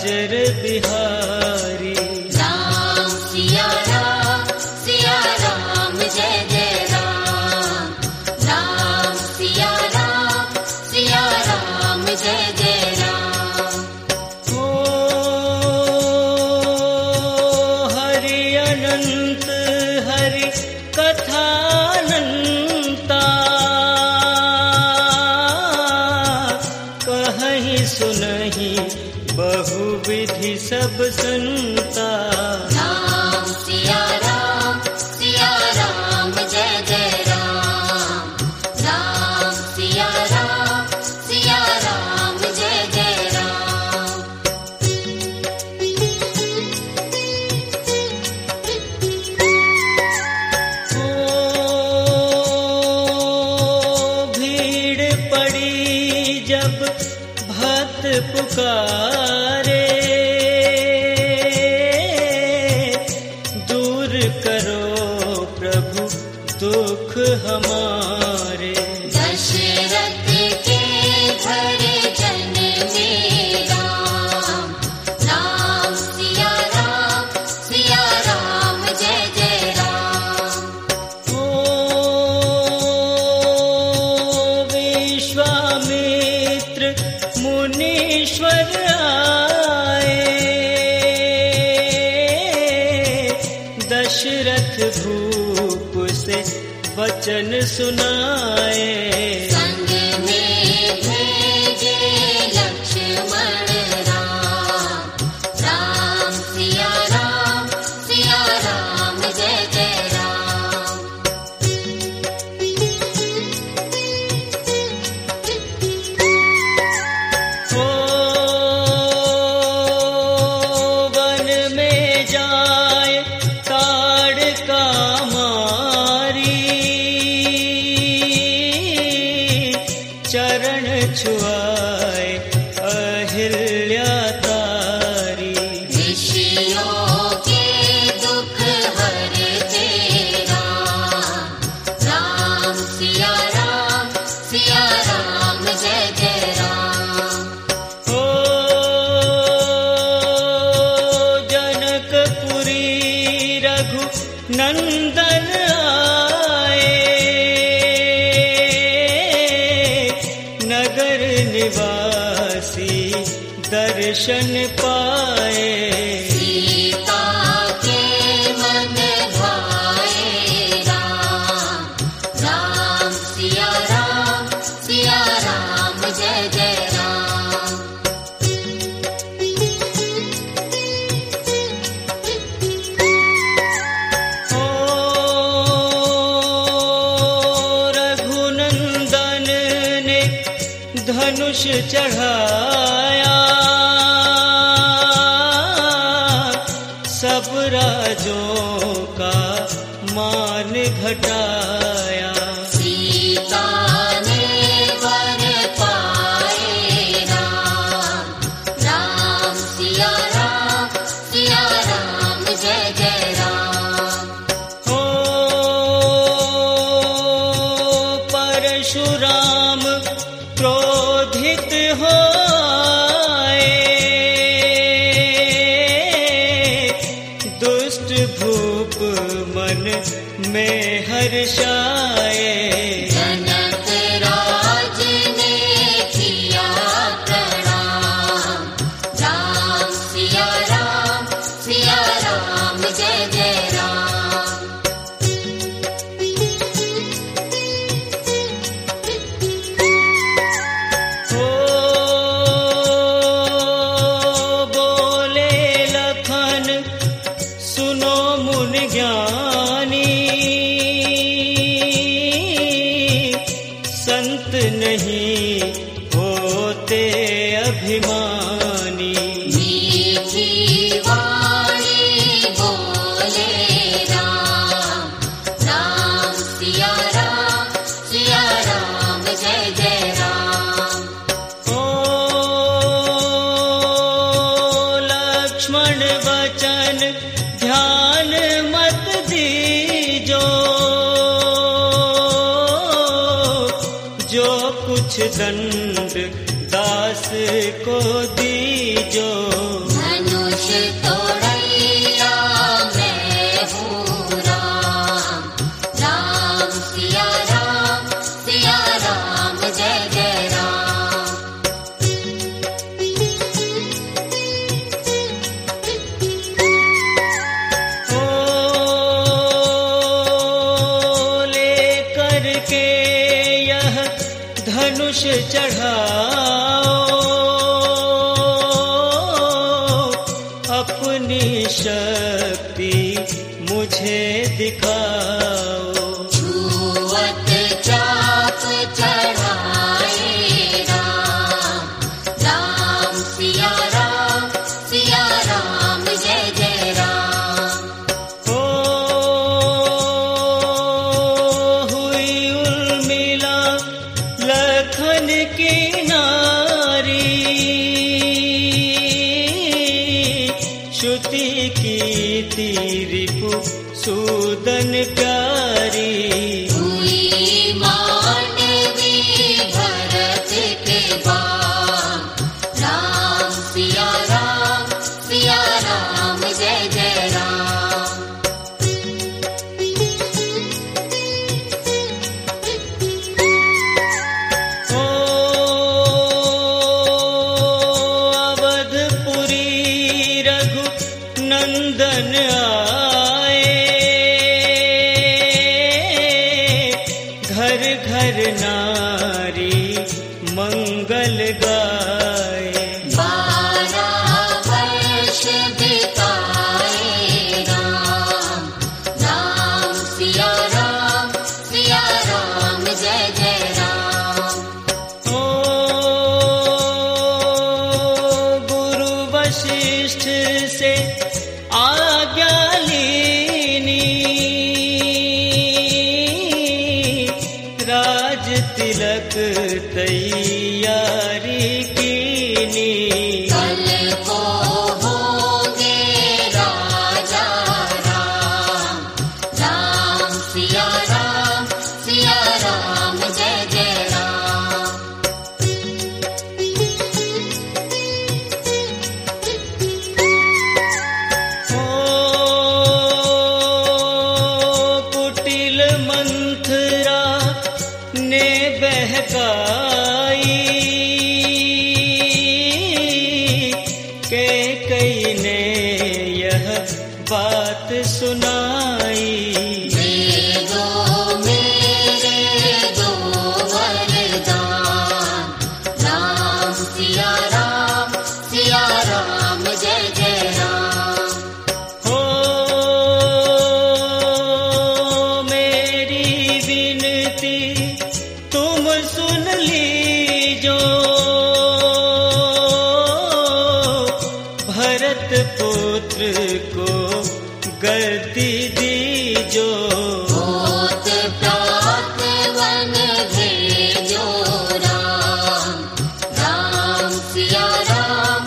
अजर बिहारी। राम सिया राम जय जय राम। राम सिया राम जय जय राम। ओ हरि अनंत हरि कथानंता, कहीं सुनहि बहुविधि सब संता। राम सिया राम जय जय राम। राम सिया राम जय जय राम। ओ भीड़ पड़ी जब भक्त पुकारे, दूर करो प्रभु दुख हमारे। दशरथ के घर जन में राम। राम सिया राम जय जय राम। ओ विश्वामित्र मुनीश्वर आए, दशरथ भूप से वचन सुनाए। संग में भेजे लक्ष्मण राम। राम सिया राम जय जय राम। ओ वन में जाए ताड़का मारी, चरण छुआए अहिल्या तारी। ऋषियों के दुख हरते राम। राम सिया राम जय जय राम। ओ जनकपुरी रघु नंदन आए, नगर निवासी दर्शन पाए। सीता के मन भाए राम। राम सिया राम जय जय राम। ओ रघुनंदन ने धनुष चढ़ाया, सब राजों का मान घटाया। सीता ने वर पाए राम। राम सिया राम जय जय राम। ओ परशुराम क्रोधित हो आए, दुष्ट भूप मन में हर्षाए। जनक राज ने किया प्रणाम। राम सिया राम जय जय राम। ओ बोले लखन सुनो मुन ज्ञानी, संत नहीं होते अभिमानी। मीठी वाणी बोले राम। राम सिया राम जय जय राम। ओ लक्ष्मण वचन ध्यान मत दीजो, जो कुछ दंड दास को दीजो। तोड़ैया मैं हूँ राम। राम सिया राम जय जय राम। ओ लेकर के यह धनुष चढ़ाओ, अपनी शक्ति मुझे दिखाओ। छुअत चाप चढ़ाए राम। राम सिया राम जय जय राम। ओ हुई उर्मिला लखन की नारी, श्रुति की रिपु सूदन प्यारी। हुई मांडवी भरत के बाम। राम सिया राम जय जय राम। ओ अवधपुरी रघु नंदन आए, घर घर नारी मंगल गाए। 12 वर्ष बिताए राम। राम सिया राम जय जय राम। ओ गुरु वशिष्ठ से आज्ञा लीनी, राज तिलक तैयारी कीनी। कल को होंगे राजा राम। राम सिया राम जय जय राम। ओ कुटिल मंथरा ने बहकाई, कैकेयी ने यह बात सुनाई। दे दो मेरे दो वरदान। राम सिया राम जय जय राम। हो मेरी विनती तुम सुन लीजो, भरत पुत्र को गद्दी दीजो। होत प्रात वन भेजो राम। राम सिया राम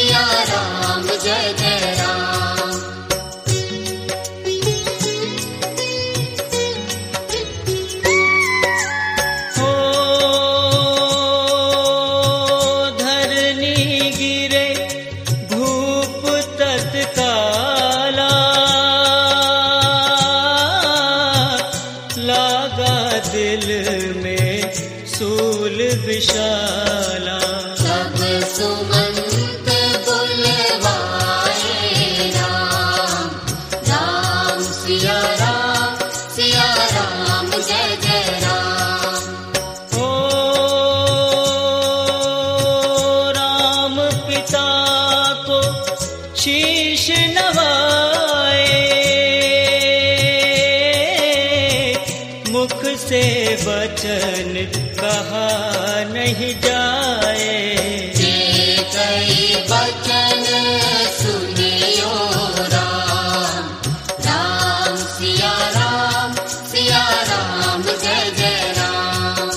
जय जय राम। हो धरनी गिरे भूप तत्काला, लागा दिल में सूल विशाला। सब सुमंत बुलवाए राम। राम सिया राम जय जय राम। ओ राम पिता को शीश नवाए, मुख से वचन कहा नहीं जाए। जे कई वचन सुनियो राम। राम सिया राम जय जय राम।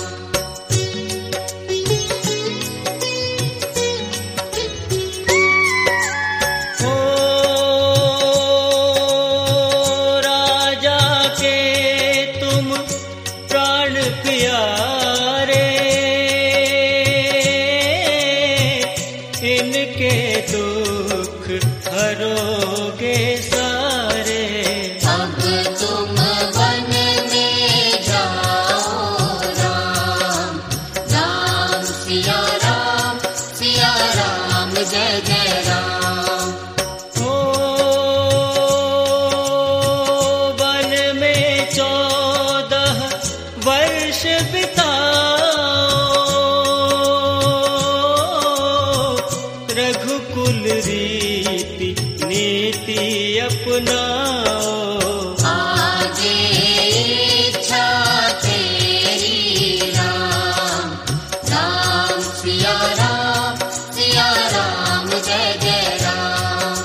ओ राजा के तुम प्राण प्यारे, इनके दुख हर वर्ष बिताओ, रघुकुल रीति नीति अपनाओ। आगे इच्छा तेरी राम, राम सिया राम जय जय राम।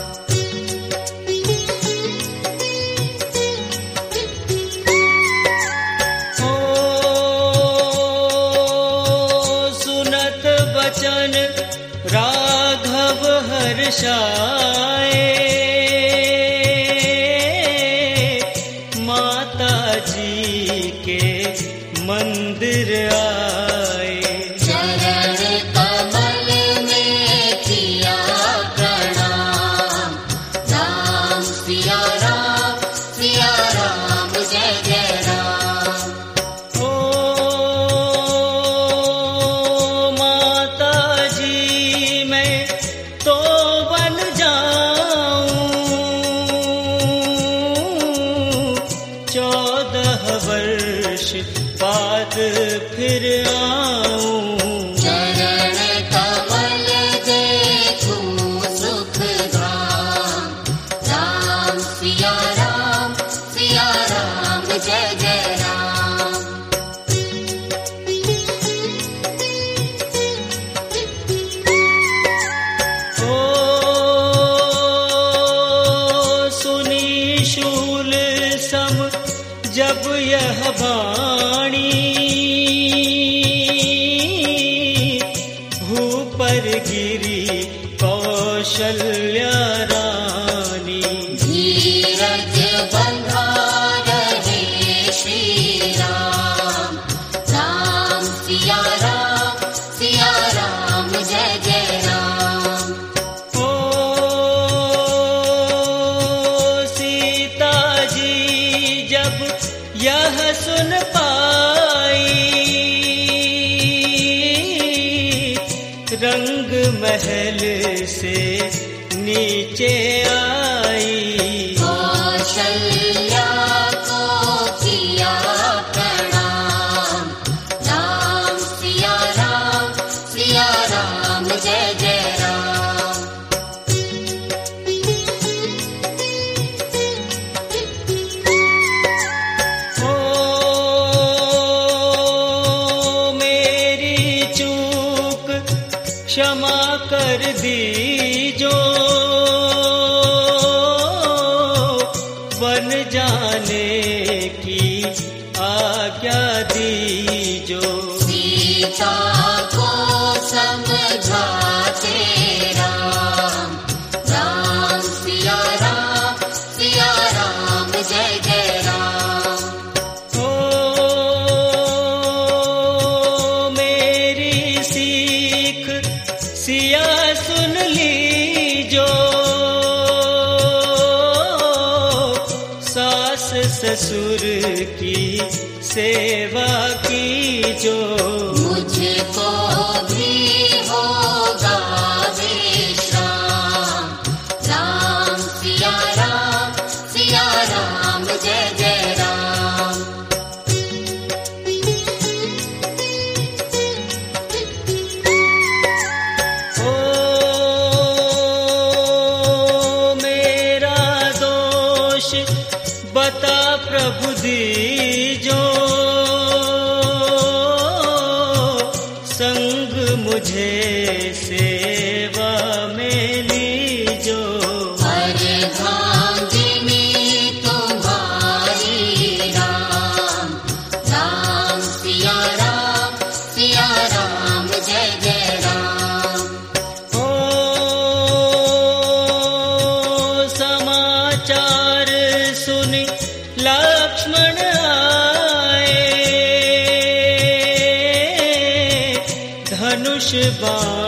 ओ सुनत बचन राघव हर्षाए, माता जी के मंदिर आए। चरण कमल में किया प्रणाम, राम सिया राम जय जय राम। ओ माता जी मैं तो बन जाऊं, 14 वर्ष बाद फिर आऊं। चरण कमल देखूं सुख धाम, राम सिया राम जय जय राम। ओ सुनी शूल सम जब यह वाणी, भूपर गिरी कौशल्या रानी। धीरज बंधा रहे श्री राम, राम सिया राम जय जय राम। ओ सीता जी जब यह सुन पाई, रंग महल से नीचे आई। कौशल्या को किया प्रणाम, राम सिया राम जय जय राम। ओ मेरी चूक क्षमा कर दीजो, बन जाने की आज्ञा दीजो। सीता को समझाते राम, राम सिया राम जय जय राम। ओ मेरी सीख सिया सुन लीजो, सास ससुर की सेवा कीजो। मुझको भी होगा विश्राम, राम सिया राम जय जय राम। ओ मेरा दोष बता प्रभु दीजो, संग मुझे सेवा में लीजो। अर्धांगिनी तुम्हारी राम, राम सिया राम जय जय राम। ओ समाचार सुनि लक्ष्मण आए, धनुष बाण